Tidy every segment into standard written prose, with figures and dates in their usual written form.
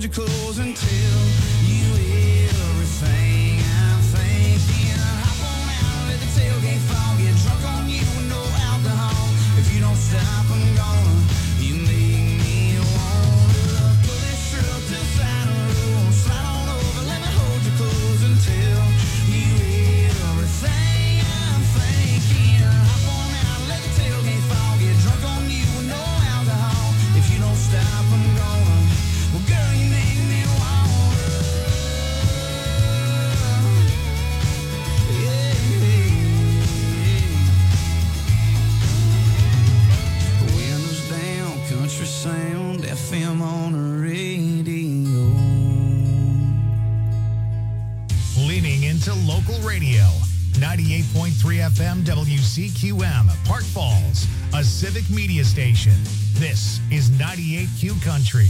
hold you close until you everything I'm thinking. Hop on out, let the tailgate fall, get drunk on you with no alcohol. If you don't stop, I'm gonna. You make me wanna pull this strip to the side of the road, slide on over, let me hold you close until you everything I'm thinking. Hop on out, let the tailgate fall, get drunk on you with no alcohol. If you don't stop, I'm gonna. Well, girl, you make me wanna. Yeah, windows down, country sound, FM on the radio. Leaning into local radio. 98.3 FM WCQM, Park Falls, a civic media station. This is 98Q Country.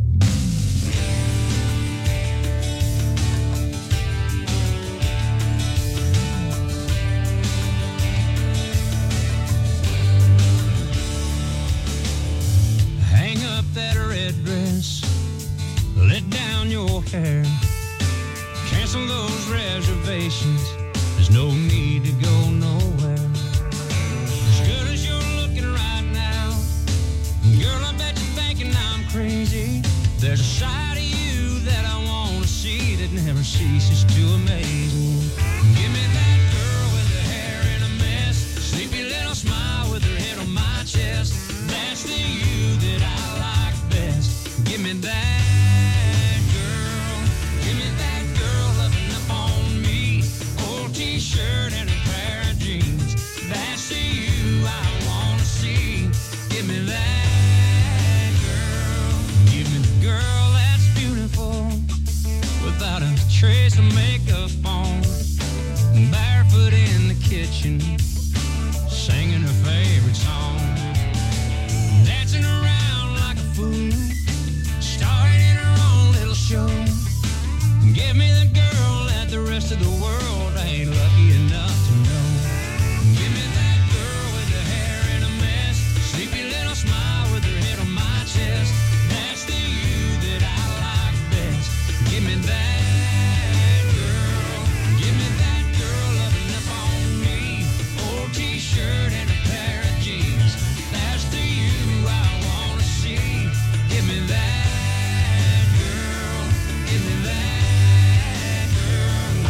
Hang up that red dress, let down your hair, cancel those reservations, there's no need to go nowhere. As good as you're looking right now, girl, I bet you're thinking I'm crazy. There's a side of you that I want to see that never ceases to amaze me. Give me that girl with her hair in a mess, sleepy little smile with her head on my chest. That's the you that I like best. Give me that girl. Give me that girl loving up on me. Old t-shirt and a pair of jeans. That's the you I want to see. Give me that girl. Give me the girl that's beautiful without a trace of makeup on. Barefoot in the kitchen, singing her favorite song. Dancing around like a fool, starring in her own little show. Give me the girl that the rest of the world ain't lucky enough to know. Give me that girl with her hair in a mess, sleepy little smile with her head on my chest. That's the you that I like best. Give me that girl. Give me that girl loving up on me. Old t-shirt and a pair of jeans. That's the you I want to see. Give me that girl. Give me that girl.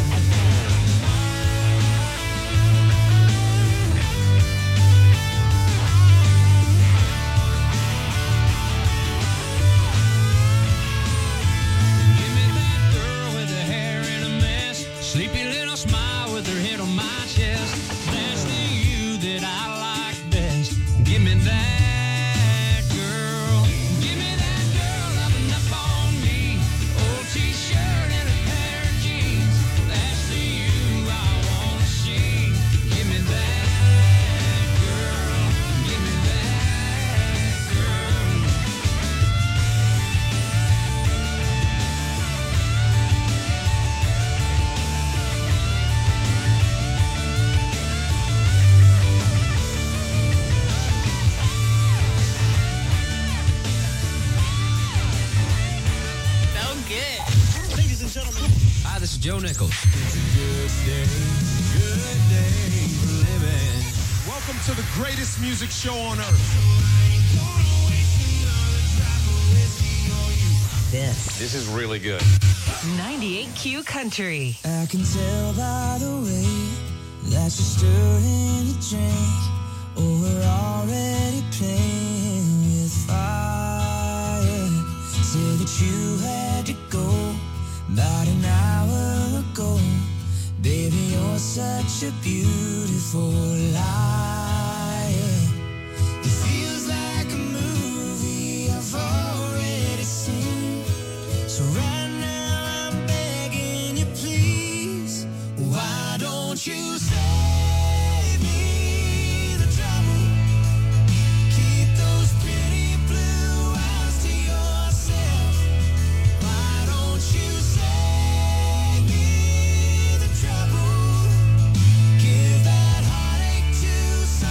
Give me that girl with her hair in a mess, sleepy little smile with her head on my chest. That's the you that I like best. Give me that girl. Give me that girl loving up on me. Old t-shirt and a pair of jeans. That's the you I want to see. Give me that girl. Give me that girl. So good. Ladies and gentlemen. Hi, this is Joe Nichols. It's a good day for living. Welcome to the greatest music show on earth. This is really good. 98Q Country. I can tell by the way that you're stirring the drink. Oh, we're already playing with fire. Say that you had to go about an hour ago. Baby, you're such a beautiful liar. It feels like a movie I've already seen. So right now I'm begging you, please. Why don't you save me the trouble? Keep those pretty blue eyes to yourself. Why don't you save me the trouble? Give that heartache to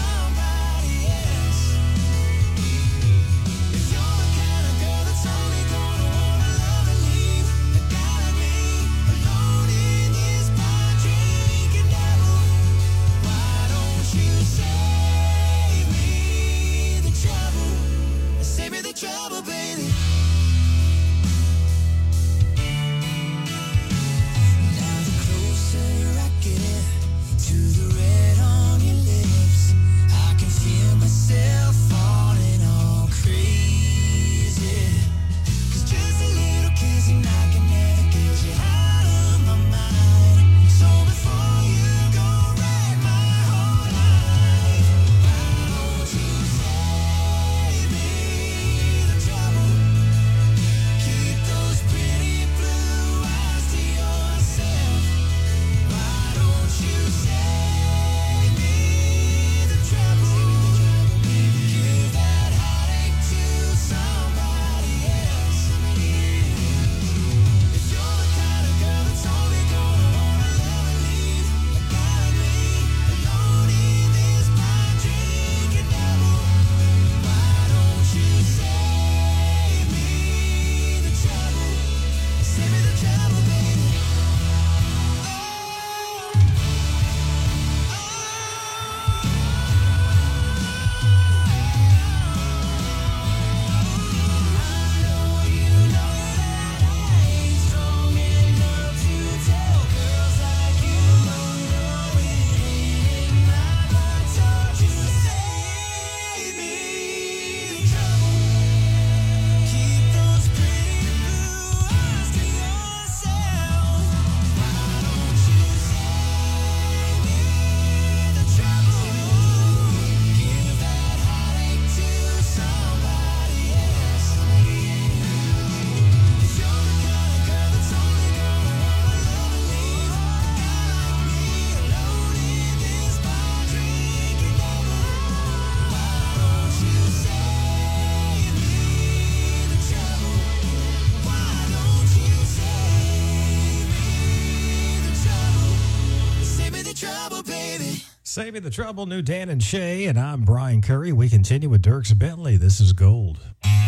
Saving the Trouble, New Dan and Shay, and I'm Brian Curry. We continue with Dierks Bentley. This is Gold.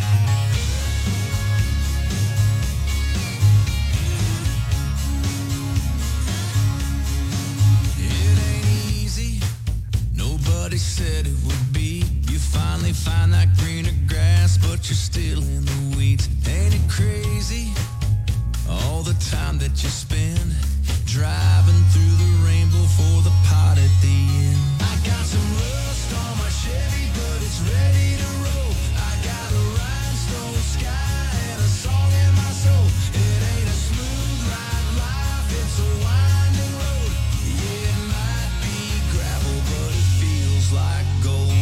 It ain't easy, nobody said it would be. You finally find that greener grass, but you're still in the weeds. Ain't it crazy, all the time that you spend driving through the rainbow for the pot at the end. I got some rust on my Chevy, but it's ready to roll. I got a rhinestone sky and a song in my soul. It ain't a smooth ride life, it's a winding road. Yeah, it might be gravel, but it feels like gold.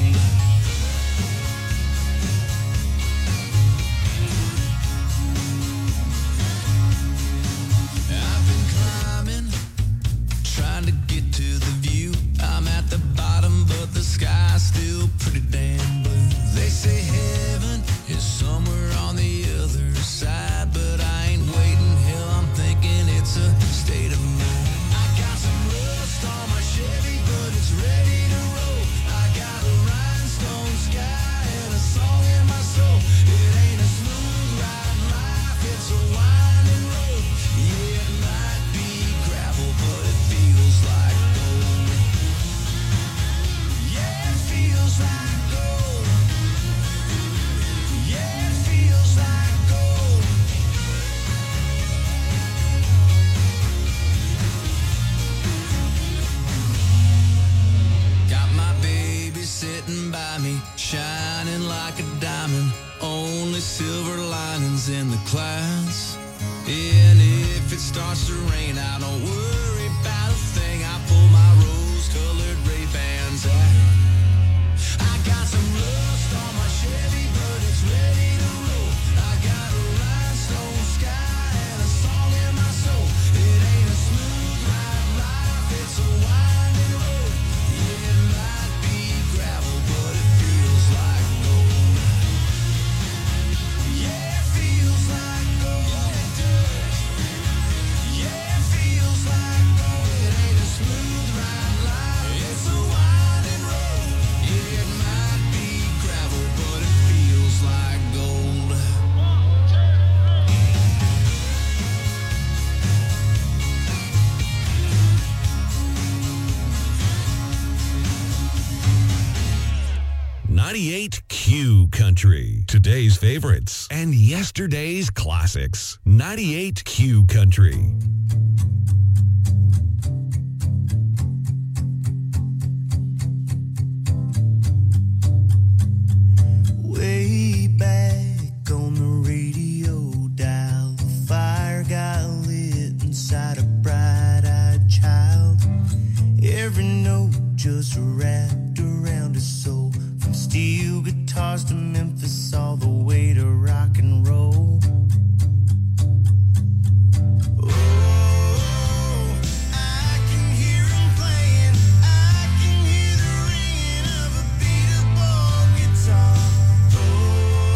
I've been climbing, trying to get to the view. I'm at the bottom, but the sky's still pretty damn blue. They say heaven is somewhere on the other side, but I ain't waiting. Hell, I'm thinking it's a state of mind. I got some rust on my Chevy, but it's ready to roll. I got a rhinestone sky and a song in my soul. It ain't a smooth ride life, it's a winding road. Yeah, it might be gravel, but it feels like gold. Yeah, it feels like gold. Yeah, it feels like gold. Got my baby sitting by me, shining like a diamond. Only silver linings in the clouds. And if it starts to rain, I don't worry about a thing. I pull my rose-colored Ray-Bans out. I got some rust on my Chevy, but it's ready to roll. I got a rhinestone sky and a song in my soul. It ain't a smooth ride life, it's a winding road. Yeah, it might be gravel, but it feels like gold. Yeah, it feels like gold. Yeah, it feels like gold. It ain't a smooth ride life, it's a winding road. Yeah, it might be gravel, but it feels like gold. .98 Country. Today's favorites and yesterday's classics. 98 Country. Way back on the radio dial, the fire got lit inside a bright-eyed child. Every note just wrapped around his soul, from steel guitars to Memphis, all the way to rock and roll. Oh, I can hear him playing, I can hear the ringing of a beat-up old guitar. Oh,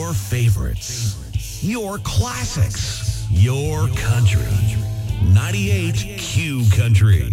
Your favorites. Your classics. Your country. 98 Q Country.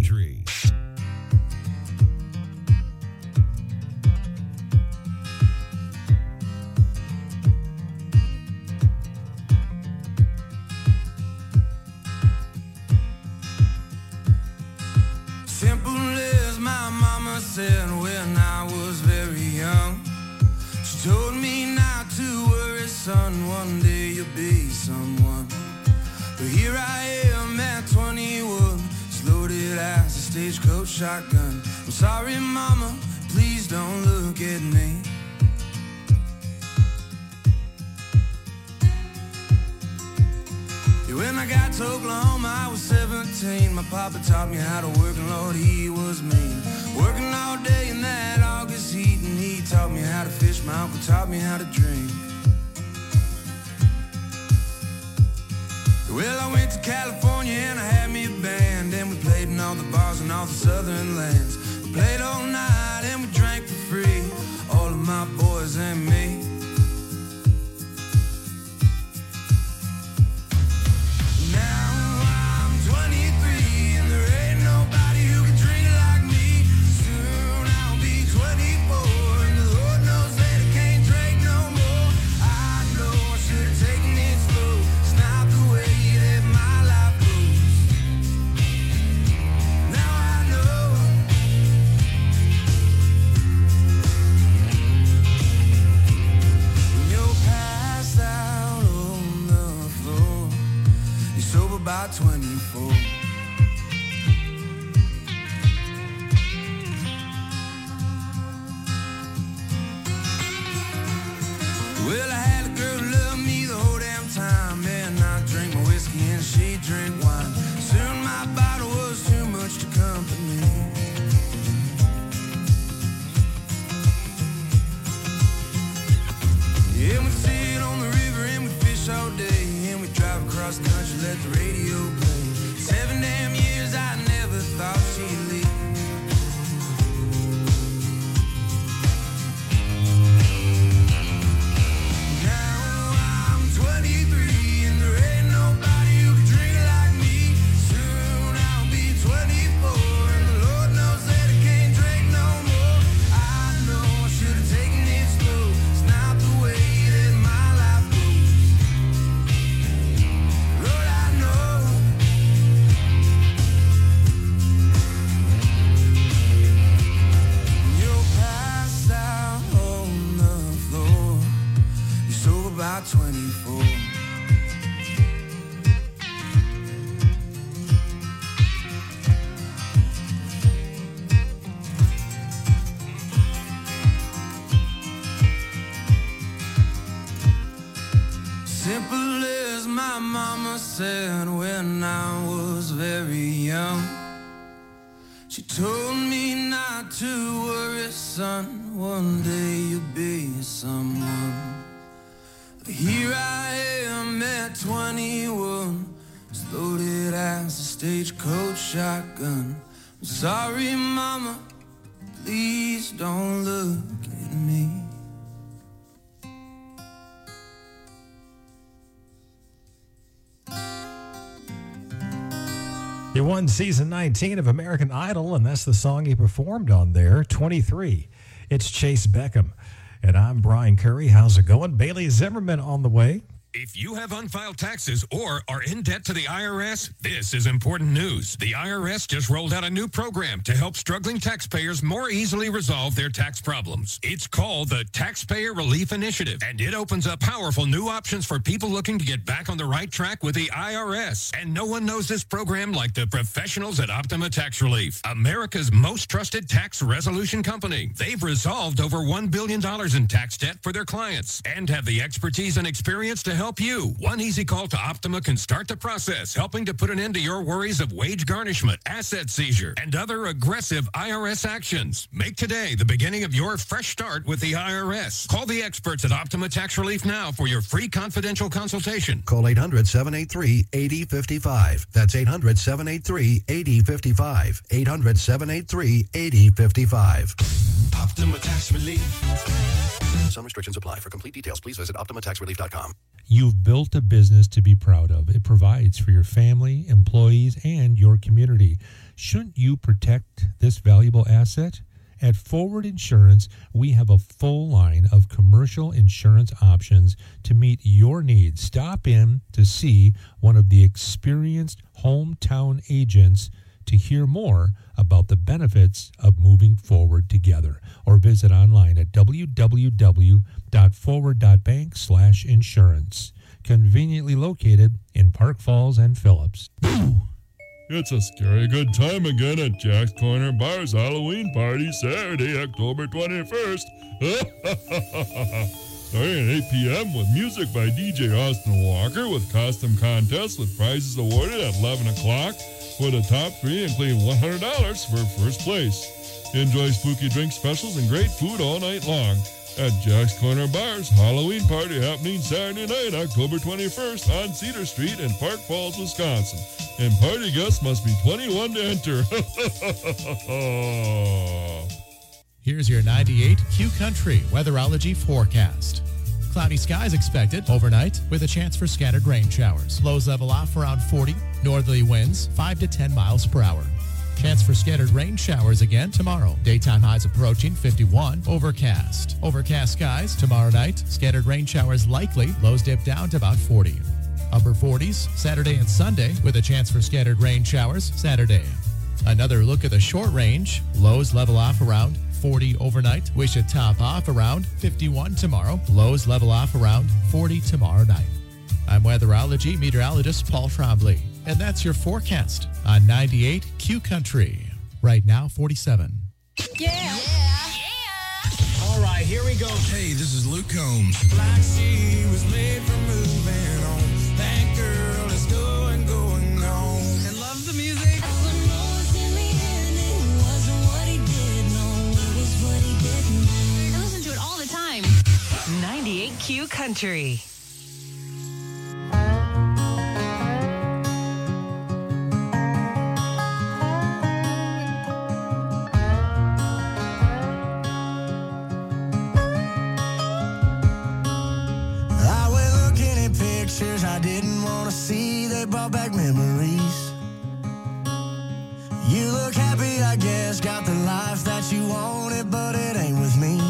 Simple as my mama said when I was very young. She told me not to worry, son, one day you'll be someone. But here I am at 21, loaded as a stagecoach shotgun. I'm sorry, mama, please don't look at me. When I got to Oklahoma, I was 17. My papa taught me how to work, and Lord, he was mean. Working all day in that August heat, and he taught me how to fish. My uncle taught me how to drink. Well, I went to California and I had me a band, and we played in all the bars in all the southern lands. We played all night and we drank for free, all of my boys and me. About 24. Well, I had a girl who loved me the whole damn time, and I drank my whiskey and she drank wine. Soon my bottle was too much to comfort me. Yeah, we'd sit on the river and we'd fish all day, and we'd drive across the country, let the radio play. 7 damn years I never thought she'd leave. Now I'm 23 and there ain't nobody who can drink like me. Soon I'll be 24 and the Lord knows that I can't drink no more. I know I should have taken it slow. It's not the way that my life goes. Lord, I know. You're passed out on the floor. You're sober by 24. Simple as my mama said when I was very young. She told me not to worry, son, one day you'll be someone. But here I am at 21, as loaded as a stagecoach shotgun. I'm sorry, mama, please don't look at me. He won season 19 of American Idol, and that's the song he performed on there, 23. It's Chase Beckham. And I'm Brian Curry. How's it going? Bailey Zimmerman on the way. If you have unfiled taxes or are in debt to the IRS, this is important news. The IRS just rolled out a new program to help struggling taxpayers more easily resolve their tax problems. It's called the Taxpayer Relief Initiative, and it opens up powerful new options for people looking to get back on the right track with the IRS. And no one knows this program like the professionals at Optima Tax Relief, America's most trusted tax resolution company. They've resolved over $1 billion in tax debt for their clients and have the expertise and experience to help you. One easy call to Optima can start the process, helping to put an end to your worries of wage garnishment, asset seizure, and other aggressive IRS actions. Make today the beginning of your fresh start with the IRS. Call the experts at Optima Tax Relief now for your free confidential consultation. Call 800-783-8055. That's 800-783-8055. 800-783-8055. Optima Tax Relief. Some restrictions apply. For complete details, please visit OptimaTaxRelief.com. You've built a business to be proud of. It provides for your family, employees, and your community. Shouldn't you protect this valuable asset? At Forward Insurance, we have a full line of commercial insurance options to meet your needs. Stop in to see one of the experienced hometown agents to hear more about the benefits of moving forward together, or visit online at www.forward.bank/insurance. Conveniently located in Park Falls and Phillips. It's a scary good time again at Jack's Corner Bar's Halloween party Saturday, October 21st. Starting at 8 p.m. with music by DJ Austin Walker, with costume contests with prizes awarded at 11 o'clock, with the top three including $100 for first place. Enjoy spooky drink specials and great food all night long at Jack's Corner Bar's Halloween party, happening Saturday night, October 21st on Cedar Street in Park Falls, Wisconsin. And party guests must be 21 to enter. Here's your 98 Q Country weatherology forecast. Cloudy skies expected overnight with a chance for scattered rain showers. Lows level off around 40. Northerly winds 5 to 10 miles per hour. Chance for scattered rain showers again tomorrow. Daytime highs approaching 51. Overcast. Overcast skies tomorrow night. Scattered rain showers likely. Lows dip down to about 40. Upper 40s Saturday and Sunday with a chance for scattered rain showers Saturday. Another look at the short range. Lows level off around 40 overnight. We should top off around 51 tomorrow. Lows level off around 40 tomorrow night. I'm weatherology meteorologist Paul Trombley, and that's your forecast on 98 Q Country. Right now, 47. Yeah. All right, here we go. Hey, this is Luke Combs. Like she was made for moving on. That girl is going on. I love the music. I listen to it all the time. 98 Q Country. I didn't want to see, they brought back memories. You look happy, I guess, got the life that you wanted, but it ain't with me.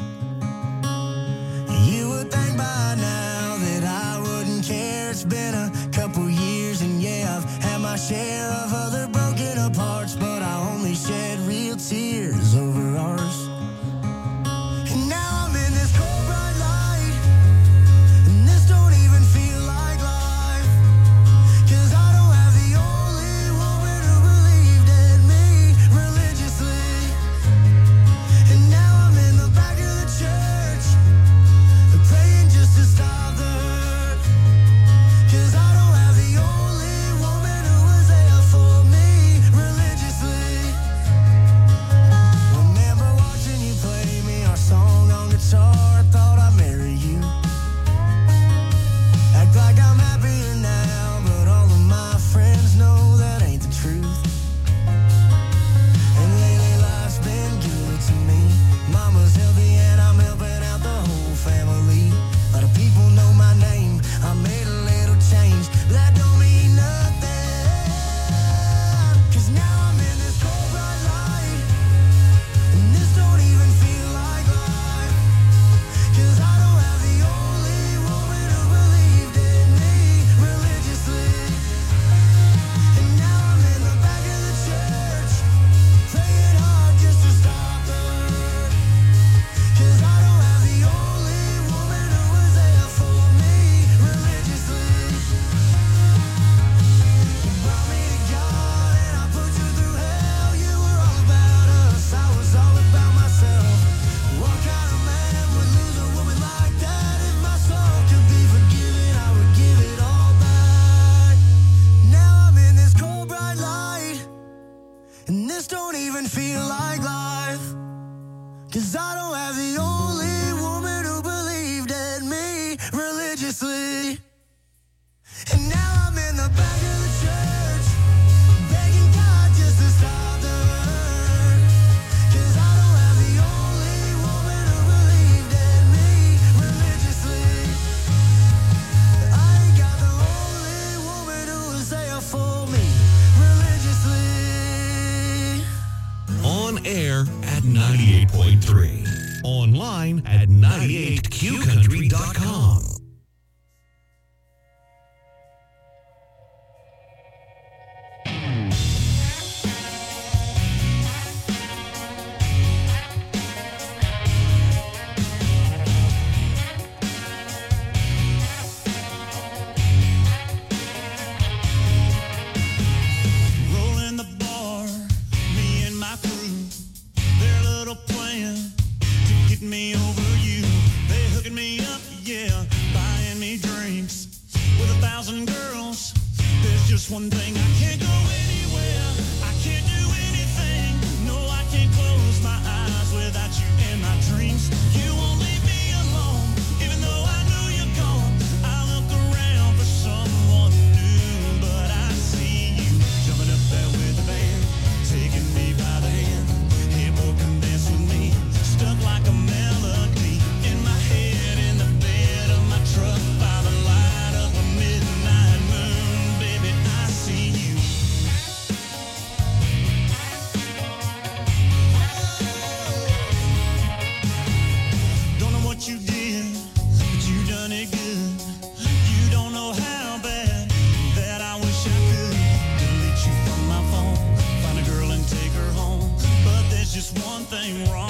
You would think by now that I wouldn't care. It's been a couple years, and yeah, I've had my share of other broken apart, but I only shed real tears over ours. And now I'm in this cold bright light, and this don't even feel like life, 'cause I don't have the only woman who believed in me religiously. And now I'm in the back of the church, praying just to stop the hurt, 'cause I don't have the only woman who was there for me religiously. Remember watching you play me our song on guitar, I thought I'd marry you. Act like I'm happier now, but all of my friends know that ain't the truth. And lately life's been good to me. Mama's healthy and I'm helping out the whole family. A lot of people know my name, I made a little change, but that don't mean nothing, 'cause now I'm in this cold bright light, and this don't even feel like life, 'cause I don't have the only woman who believed in me religiously. And now I'm in the back of the church, praying hard just to stop the hurt, 'cause I don't have the only woman who was there for me religiously. You brought me to God and I put you through hell. You were all about us, I was all about myself. What kind of man would lose a woman like that? If my soul could be forgiven, I would give it all back. Now I'm in this cold bright light, and this don't even feel like life, 'cause I don't have the only woman who believed in me religiously. And now I'm in the back of the church, begging God just to stop the hurt, 'cause I don't have the only online at 98qcountry.com. Me over you, they hooking me up, yeah, buying me drinks with 1,000 girls. There's just one thing, I can't go anywhere, I can't do anything. No, I can't close my eyes without you in my dreams. You won't leave me alone, even though I know you're gone. I look around for someone new, but I see you jumping up there with the band, taking me by the hand. Hey boy, come dance with me, stuck like a melody in my head, in the bed of my truck by the light of a midnight moon. Baby, I see you. Don't know what you did, but you done it good. You don't know how bad that I wish I could delete you from my phone, find a girl and take her home. But there's just one thing wrong.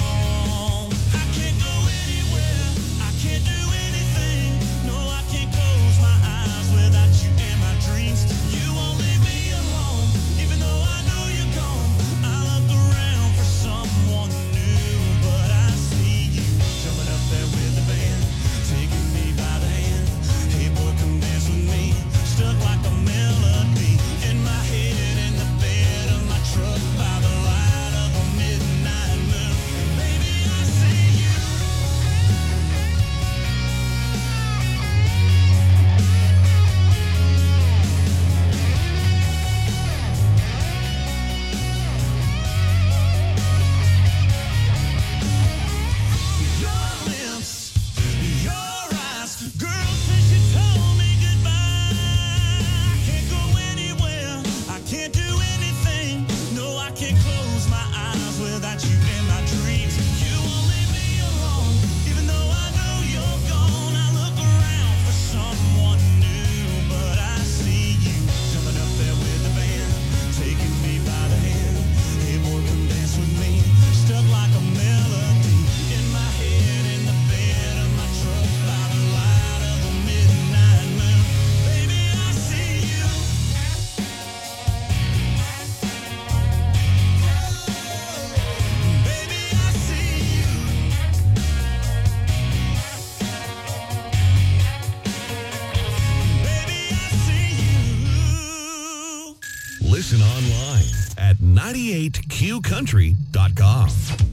Listen online at 98qcountry.com.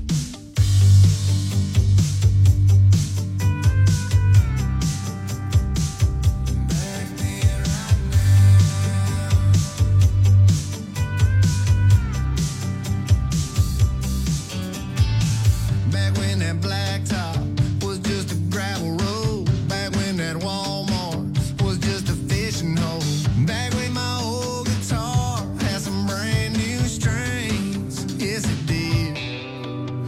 Back when that blacktop was just a gravel road. Back when that Walmart was just a fishing hole. Back when my old guitar had some brand new strings. Yes, it did.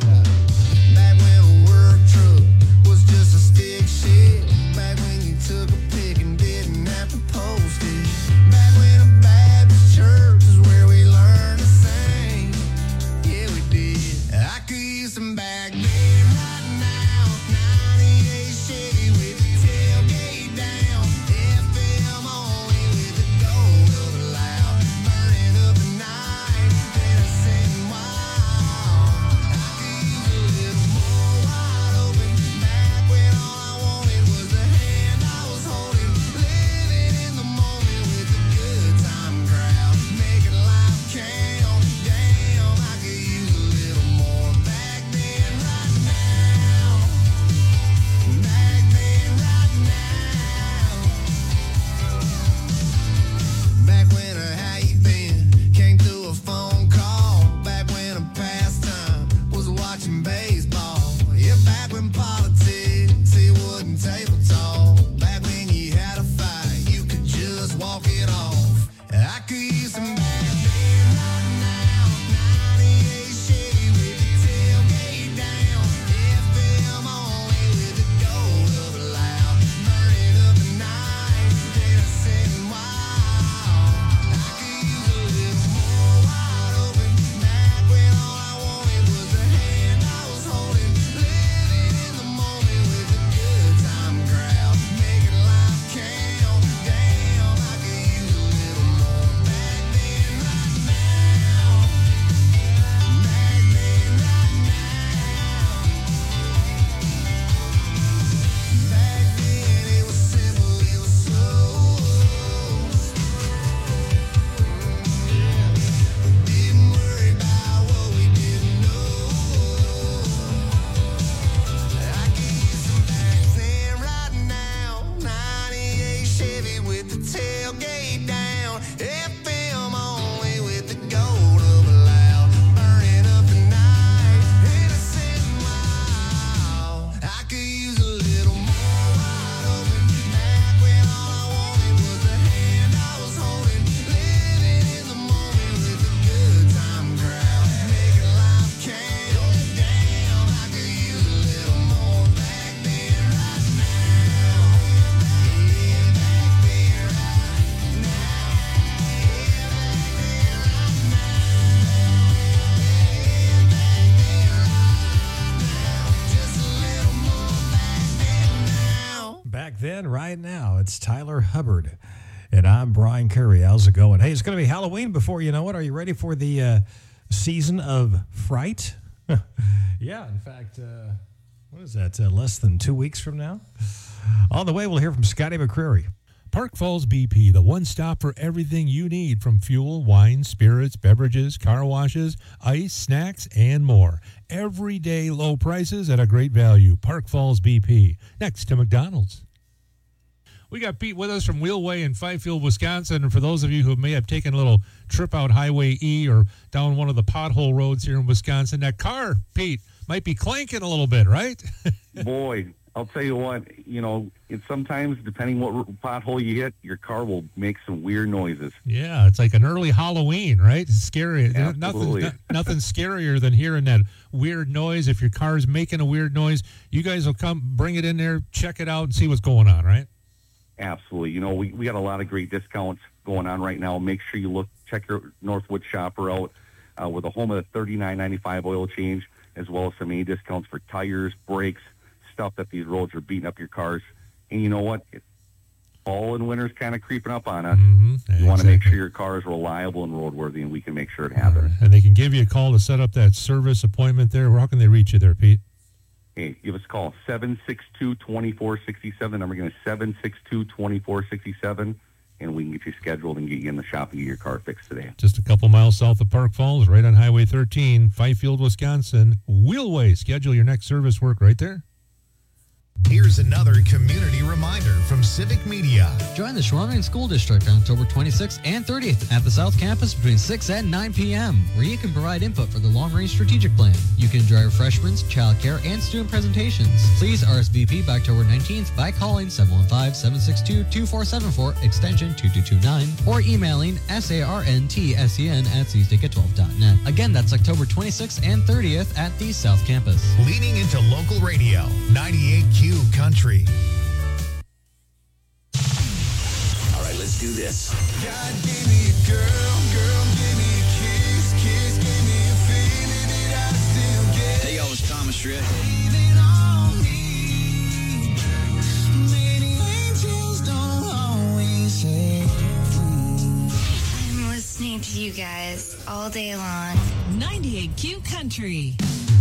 in right now. It's Tyler Hubbard, and I'm Brian Curry. How's it going? Hey, it's going to be Halloween before you know it. Are you ready for the season of fright? Yeah, in fact, what is that, less than 2 weeks from now? On the way, we'll hear from Scotty McCreary. Park Falls BP, the one stop for everything you need from fuel, wine, spirits, beverages, car washes, ice, snacks, and more. Everyday low prices at a great value. Park Falls BP, next to McDonald's. We got Pete with us from Wheelway in Fifield, Wisconsin. And for those of you who may have taken a little trip out Highway E or down one of the pothole roads here in Wisconsin, that car, Pete, might be clanking a little bit, right? Boy, I'll tell you what, it's sometimes, depending what pothole you hit, your car will make some weird noises. Yeah, it's like an early Halloween, right? It's scary. Absolutely. Nothing scarier than hearing that weird noise. If your car's making a weird noise, you guys will come, bring it in there, check it out, and see what's going on, right? Absolutely. We got a lot of great discounts going on right now. Make sure you check your Northwood shopper out with a home of the $39.95 oil change, as well as some A discounts for tires, brakes, stuff that these roads are beating up your cars. And you know what? Fall and winter's kind of creeping up on us. Mm-hmm. You want to make sure your car is reliable and roadworthy, and we can make sure it happens. And they can give you a call to set up that service appointment there. How can they reach you there, Pete? Hey, give us a call, 762-2467. Number again is 762-2467, and we can get you scheduled and get you in the shop and get your car fixed today. Just a couple miles south of Park Falls, right on Highway 13, Fifield, Wisconsin. Wheelway. Schedule your next service work right there. Here's another community reminder from Civic Media. Join the Shawangunk School District on October 26th and 30th at the South Campus between 6 and 9 p.m., where you can provide input for the long-range strategic plan. You can enjoy refreshments, childcare, and student presentations. Please RSVP by October 19th by calling 715-762-2474, extension 2229, or emailing sarntsen@csticket12.net. Again, that's October 26th and 30th at the South Campus. Leaning into local radio, 98Q Country. All right, let's do this. God gave me a girl, girl gave me a kiss, kiss gave me a feeling that I still get. Hey, y'all, it's Thomas Rhett. Waiting on me. Many angels don't always have room. I'm listening to you guys all day long. 98Q Country.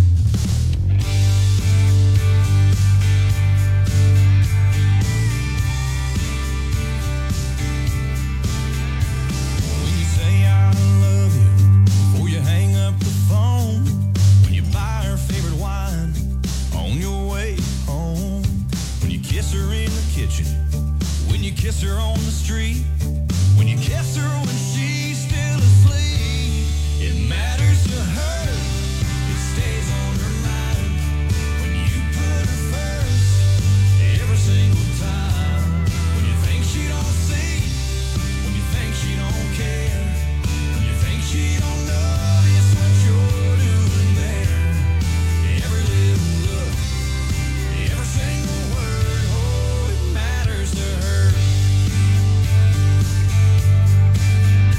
Kiss her on the street, when you kiss her when she's still asleep, it matters to her, it stays on her mind, when you put her first, every single time, when you think she don't see, when you think she don't care, when you think she don't notice what you're doing there, every little look, every single word, oh, it matters to her.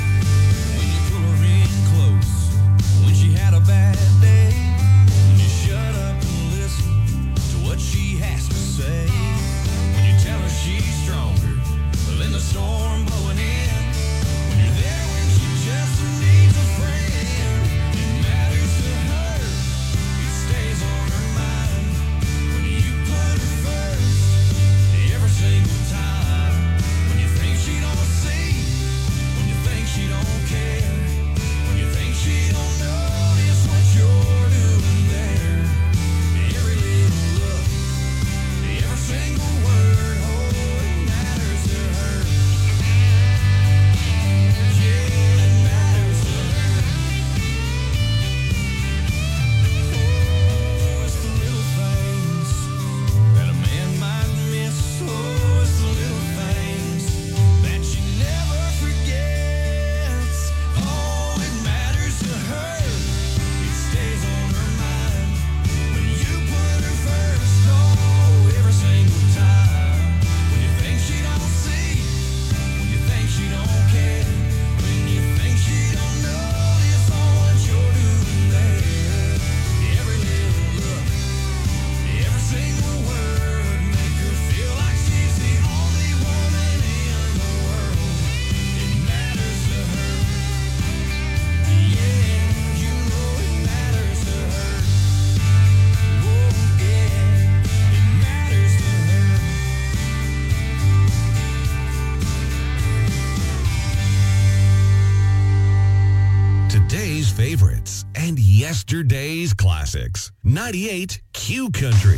yesterday's classics. 98 Q Country.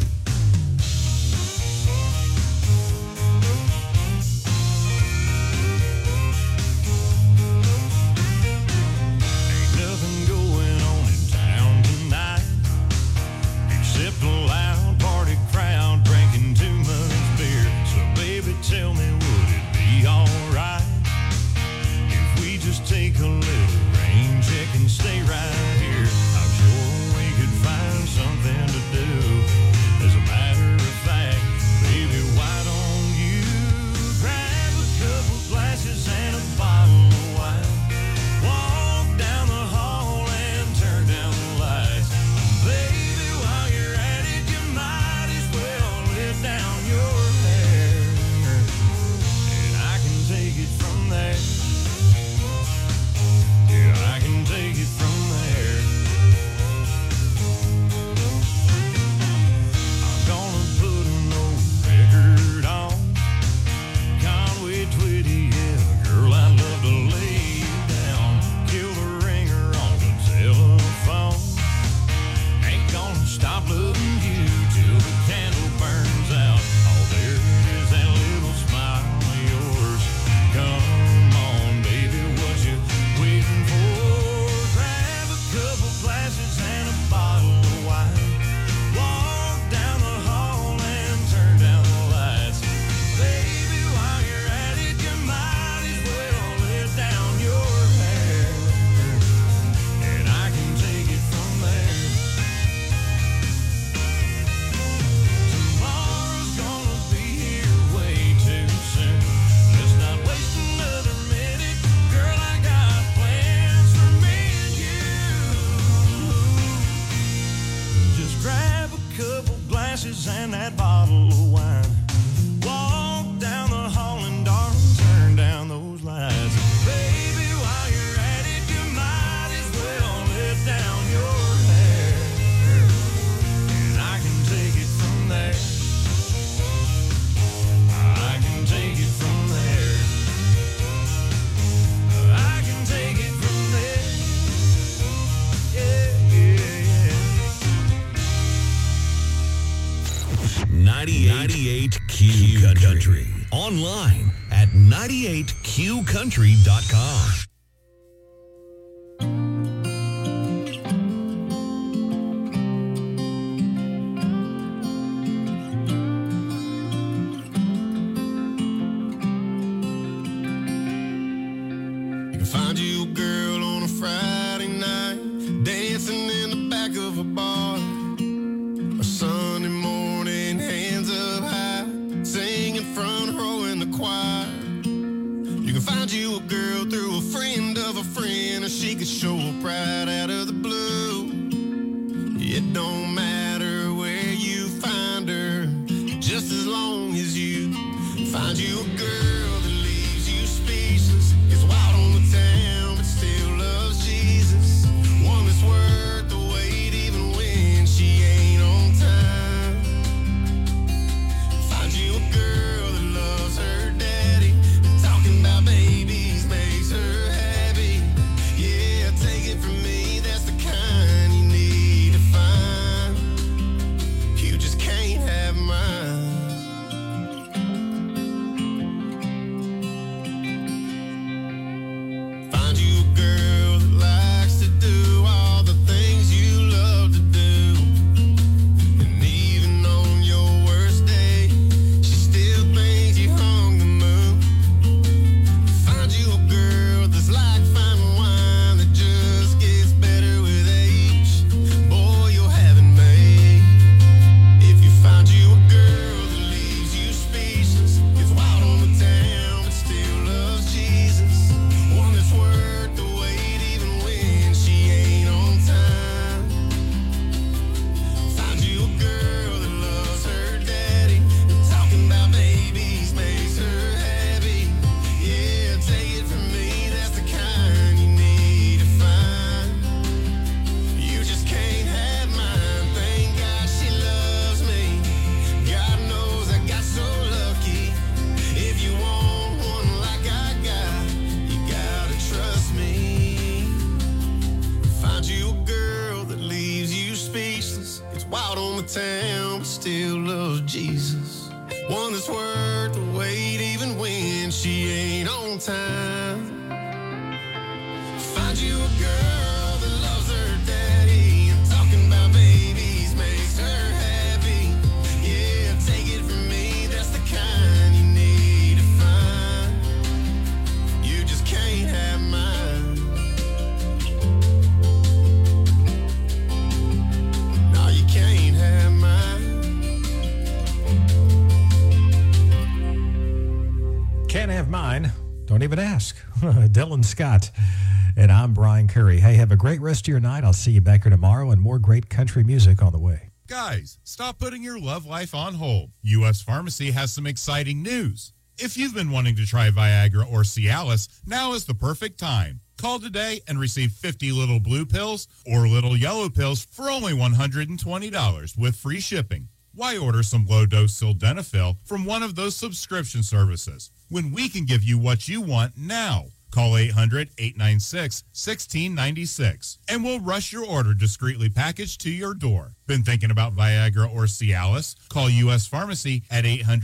Except a loud party crowd drinking too much beer. So baby, tell me, would it be alright if we just take a little rain check and stay right here? I'm sure we could find something to do. As a matter of fact, baby, why don't you grab a couple glasses and a bottle of wine? Walk down the hall and turn down the lights. Baby, while you're at it, you might as well let down your hair, and I can take it from there. Yeah, I can take it from there. I'm gonna put an old record on Conway Twitty, yeah, girl, I'd love to lay you down. Kill the ringer on the telephone. Ain't gonna stop loving you till the candle burns out. Oh, there it is, that little smile of yours. Come on, baby, what you waiting for? Grab a couple glasses and a bottle of wine. Walk down the hall and turn down the lights. Baby, while you're at it, you might as well let down your hair, and I can take it from there. Tomorrow's gonna be here way too soon. Let's not waste another minute. Girl, I got plans for me and you. Just grab a couple glasses and that bottle of wine. Walk down the hall and darling, turn down those lights. Baby, while you're at it, you might as well let down your hair, and I can take it from there. I can take it from there. I can take it from there. Yeah, yeah, yeah. 98 Q Country. Online at 98qcountry.com. You can find you a girl on a Friday night, dancing in the back of a bar. Or Sunday morning, hands up high, singing front row in the choir. You can find you a girl through a friend of a friend, or she could show up right out of the blue. It don't matter where you find her, just as long as you find you a girl that leaves you speechless, is wild on the town but still loves Jesus. One that's worth the wait even when she ain't on time. Find you a girl that loves her daddy, talking about babies makes her happy. Yeah, take it from me, that's the kind you need to find. You just can't have mine. town, but still loves Jesus. One that's worth the wait even when she ain't on time. Find you a girl that loves her daddy, and talking about babies makes her happy. Yeah, take it from me, that's the kind you need to find. You just can't have mine. No, you can't have mine. Can't have mine. Don't even ask. Dylan Scott. And I'm Brian Curry. Hey, have a great rest of your night. I'll see you back here tomorrow and more great country music on the way. Guys, stop putting your love life on hold. U.S. Pharmacy has some exciting news. If you've been wanting to try Viagra or Cialis, now is the perfect time. Call today and receive 50 little blue pills or little yellow pills for only $120 with free shipping. Why order some low-dose sildenafil from one of those subscription services when we can give you what you want now? Call 800-896-1696 and we'll rush your order discreetly packaged to your door. Been thinking about Viagra or Cialis? Call U.S. Pharmacy at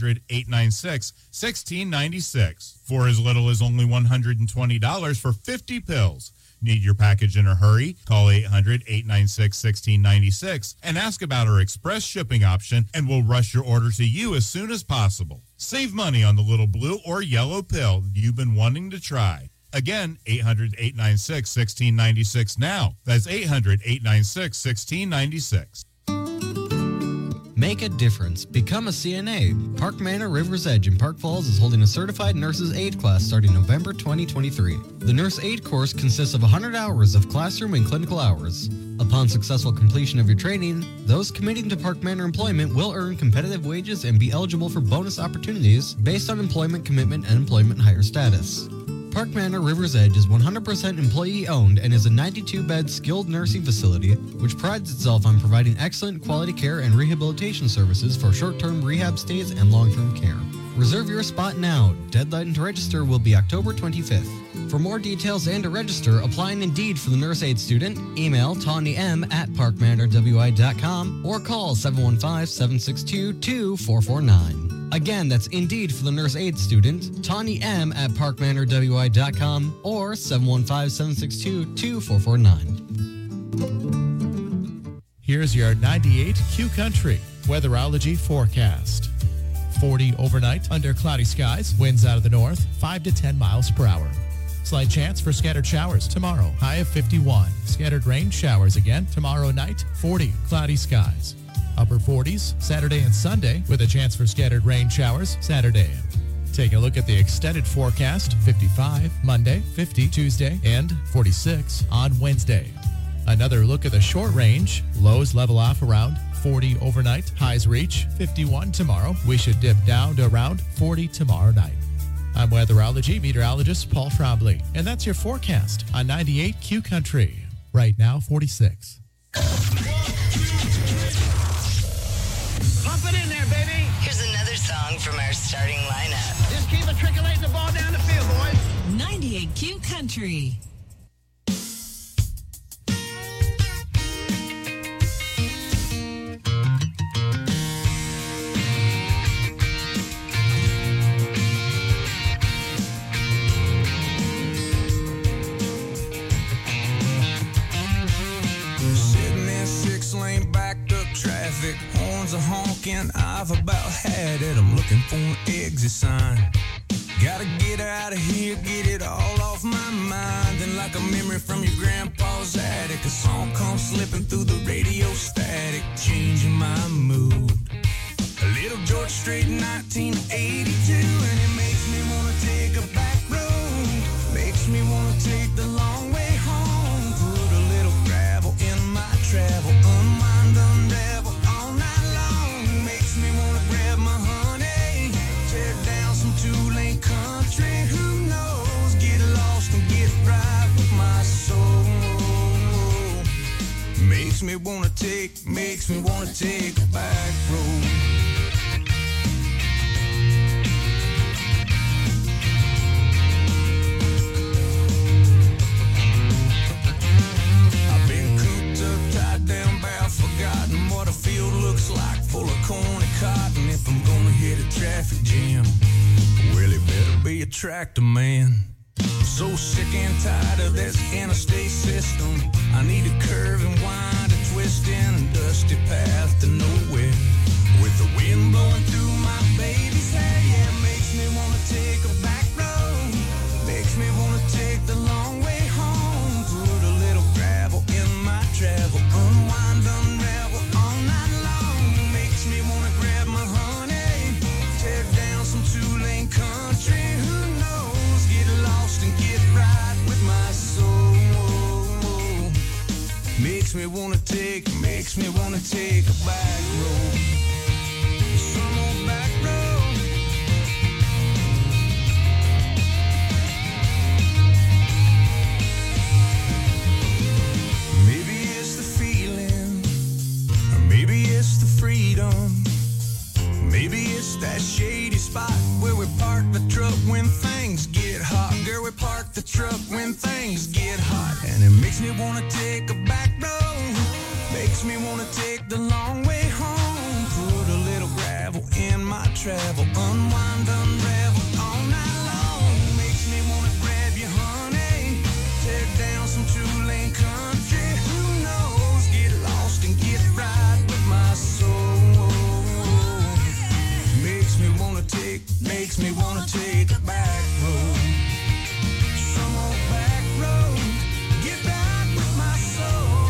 800-896-1696 for as little as only $120 for 50 pills. Need your package in a hurry? Call 800-896-1696 and ask about our express shipping option, and we'll rush your order to you as soon as possible. Save money on the little blue or yellow pill you've been wanting to try. Again, 800-896-1696 now. That's 800-896-1696. Make a difference. Become a CNA. Park Manor River's Edge in Park Falls is holding a Certified Nurses Aid class starting November 2023. The Nurse Aid course consists of 100 hours of classroom and clinical hours. Upon successful completion of your training, those committing to Park Manor employment will earn competitive wages and be eligible for bonus opportunities based on employment commitment and employment hire status. Park Manor River's Edge is 100% employee-owned and is a 92-bed skilled nursing facility which prides itself on providing excellent quality care and rehabilitation services for short-term rehab stays and long-term care. Reserve your spot now. Deadline to register will be October 25th. For more details and to register, apply on Indeed for the Nurse Aid student, email TawnyM@parkmanorwi.com or call 715-762-2449. Again, that's Indeed for the Nurse Aid student, Tawny M@parkmanorwi.com or 715-762-2449. Here's your 98 Q Country weatherology forecast. 40 overnight under cloudy skies, winds out of the north, 5 to 10 miles per hour. Slight chance for scattered showers tomorrow, high of 51. Scattered rain showers again tomorrow night, 40, cloudy skies. Upper 40s Saturday and Sunday with a chance for scattered rain showers Saturday. Take a look at the extended forecast, 55 Monday, 50 Tuesday, and 46 on Wednesday. Another look at the short range. Lows level off around 40 overnight. Highs reach 51 tomorrow. We should dip down to around 40 tomorrow night. I'm weatherology meteorologist Paul Trombley, and that's your forecast on 98 Q Country. Right now, 46. Pump it in there, baby. Here's another song from our starting lineup. Just keep matriculating the ball down the field, boys. 98 Q Country. Horns are honking, I've about had it. I'm looking for an exit sign. Gotta get out of here, get it all off my mind. And like a memory from your grandpa's attic, a song comes slipping through the radio static, changing my mood. A little George Strait in 1982, and it makes me wanna take a back road. Makes me wanna take the long way home. Put a little gravel in my travel, unwind, unravel. Two-lane country, who knows? Get lost and get right with my soul. Makes me wanna take a back road. I've been cooped up, tied down, bound, forgotten what a field looks like. a tractor man. I'm so sick and tired of this interstate system. I need a curve and wind, a twist in a dusty path to nowhere. With the wind blowing through my baby's hair, yeah, it makes me wanna take a back road. Makes me wanna take the long way home. Put a little gravel in my travel, unwind, unravel all night long. Makes me wanna grab my honey, tear down some two-lane country. Who knows? Get lost and get right with my soul. Makes me wanna take a back road. Some old back road. Maybe it's the feeling, or maybe it's the freedom. Maybe it's that shady spot where we park the truck when things get hot. Girl, we park the truck when things get hot. And it makes me wanna take a back road. Makes me wanna take the long way home. Put a little gravel in my travel. Unwind, unravel all night long. Makes me wanna grab you, honey. Tear down some two-lane country. Who knows? Get lost and get right with my soul. Makes me wanna take a back road. Some old back road. Get back with my soul.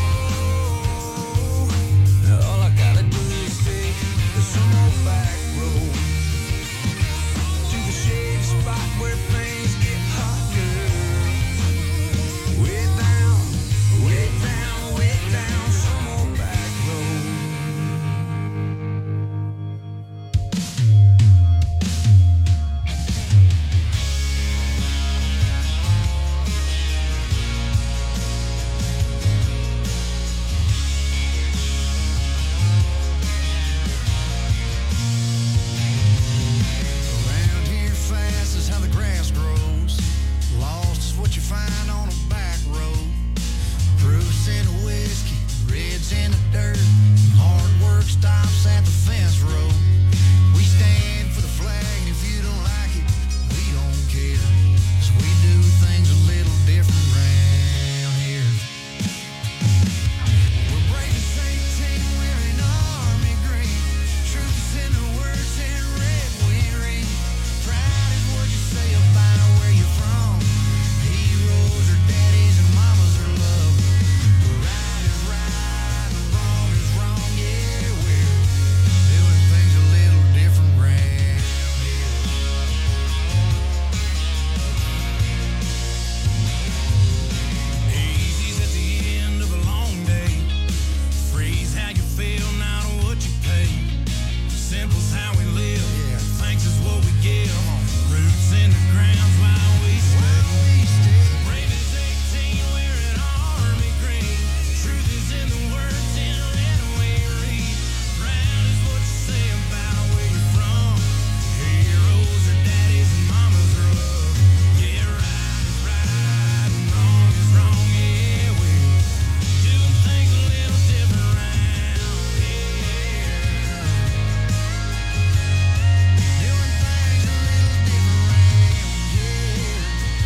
All I gotta do is take some old back road to the shady spot where things get hot, girl. Way down, way down, way down, some old back road. Around here fast is how the grass grows. Lost is what you find on a back road. Proofs in the whiskey, reds in the dirt. Hard work stops at the fence road. We stand for the flag, and if you don't like it, we don't care. 'Cause we do things a little different round here. We're brave and sainting, wearing army green. Truth is in the words in red we read. Proud is what you say about where you're from. Heroes are daddies and mamas are love. Right is right and wrong is wrong. Yeah, we're doing things a little different round here. Easy's at the end of a long day. Free's how you feel, not what you pay. Simple's how we live. Thanks is what we give. Roots in the ground's why we stay. Brave as 18, wearing army green. Truth is in the words in red we read. Proud is what you say about where you're from. Heroes are daddies and mamas are love. Yeah, right is right and wrong is wrong. Yeah, we're doing things a little different round here. Doing things a little different round here.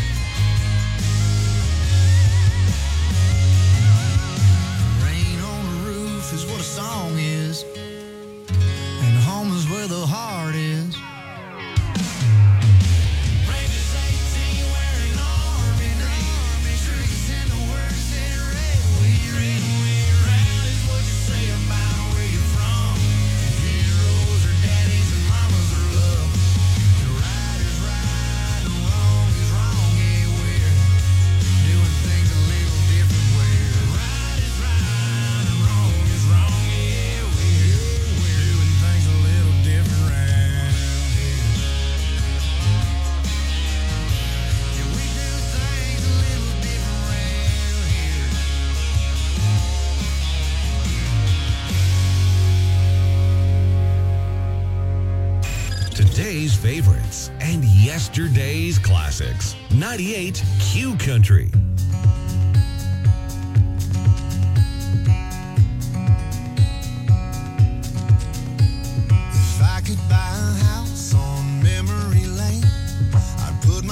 Rain on the roof is what a song is, and home is where the heart is. Brave as 18, wearing army green. Truth is in the words in red we read. Proud is what you say about where you're from. Heroes are daddies and mamas are love. Right is right and wrong is wrong. Yeah, we're doing things a little different. Where right is right and wrong is wrong. Yeah, we're doing things a little different round here. Yeah, we do things a little different round here. Today's favorites and yesterday's classics. 98 Q Country. If I could buy a house on memory lane, I'd put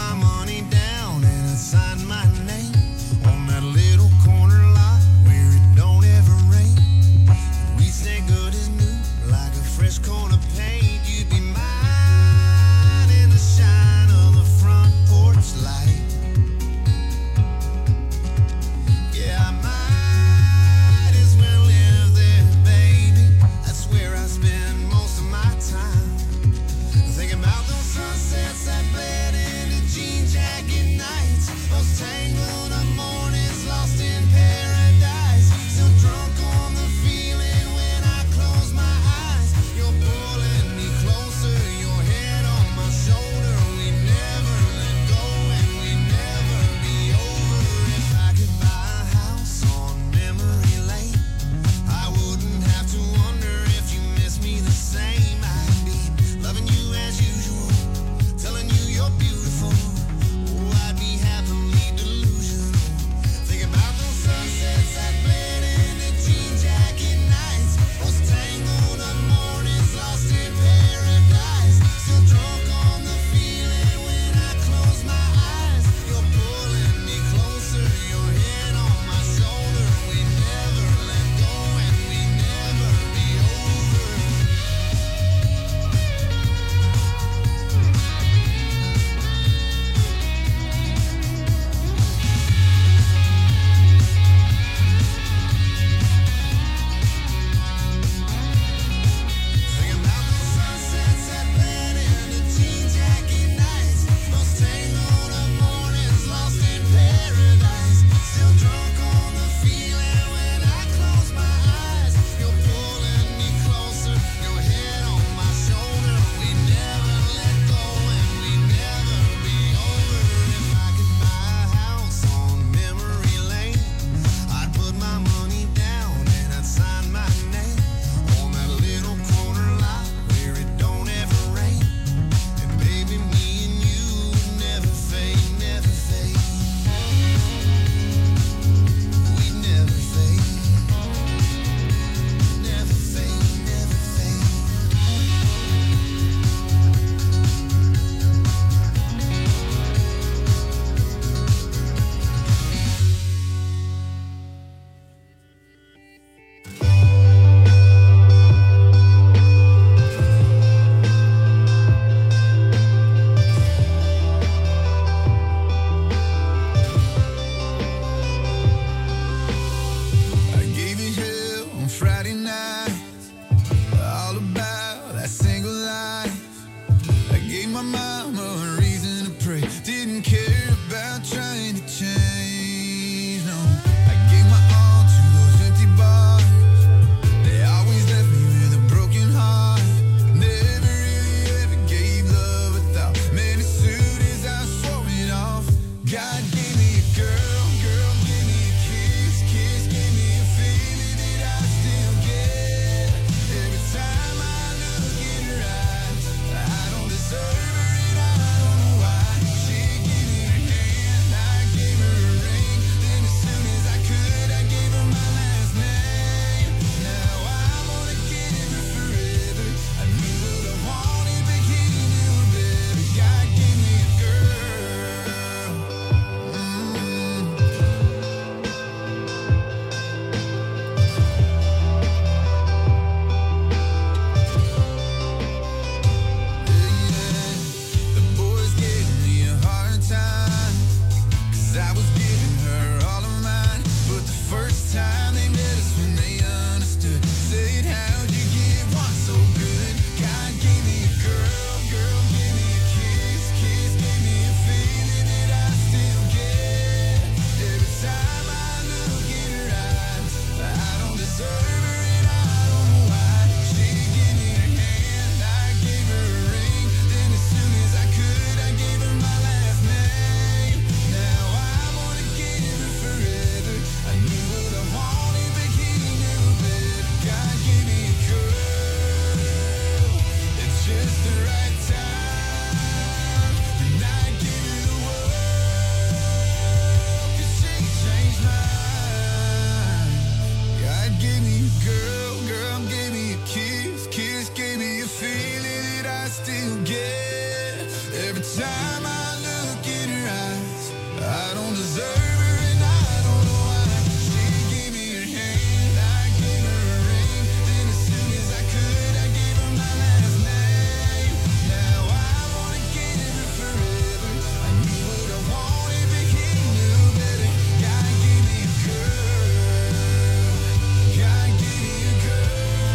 time I look in her eyes, I don't deserve her and I don't know why. She gave me her hand, I gave her a ring. Then as soon as I could, I gave her my last name. Now I wanna give her forever. I knew what I wanted, but he knew better. God gave me a girl. God gave me a girl.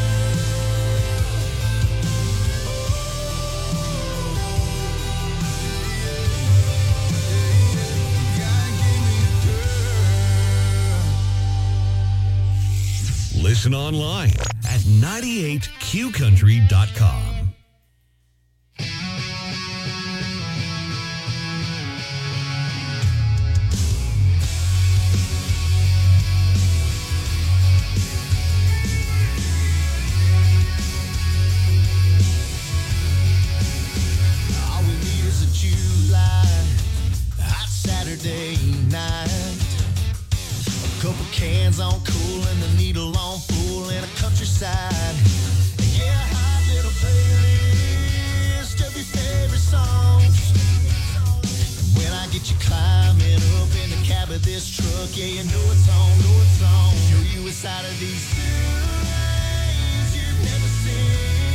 Listen online at 98qcountry.com. All we need is a July, hot Saturday night. A couple cans on cool and the needle on full in a countryside. Yeah, a hot little playlist of your favorite songs. When I get you climbing up in the cab of this truck, yeah, you know it's on, know it's on. Show you a side of these cities you've never seen.